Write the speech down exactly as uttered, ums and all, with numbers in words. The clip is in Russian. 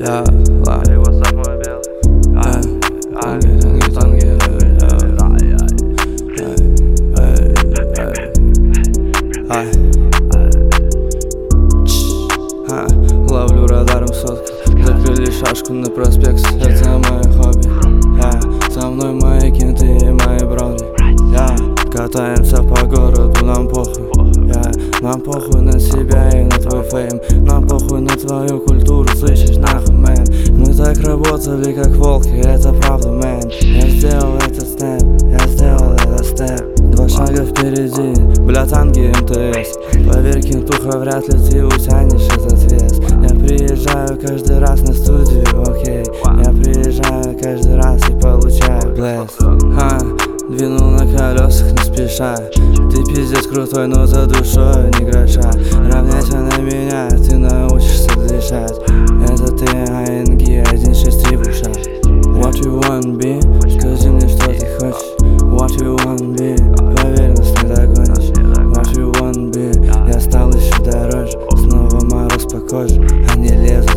Я, ла, эй, what's up, мой белый? Ай, танги, танги, танги, ай, ай, ай, ай, ловлю радаром сотку, закрыли шашку на проспект, это мое хобби. Я, со мной мои кенты и мои брони. Я, катаемся по городу, нам похуй. Я, нам похуй на себя и на твой фейм. Нам похуй на твою культуру, слышишь, нахуй, мэн. Мы так работали, как волки, это правда, мэн. Я сделал этот степ, я сделал этот степ. Два шага впереди, бля, танги МТС. Поверь, кентуха, вряд ли ты утянешь этот вес. Я приезжаю каждый раз на студию, окей. Я приезжаю каждый раз и получаю блеск. Ха, двинул на колесах не спеша. Ты пиздец крутой, но за душой не гроша. Равняйся на меня, ты научишься дышать. Это ты, АНГ, один шесть три буша. What you want be? Скажи мне, что ты хочешь. What you want be? Поверь, нас не догонишь. What you want be? Я стал еще дороже. Снова мороз по коже, они лезут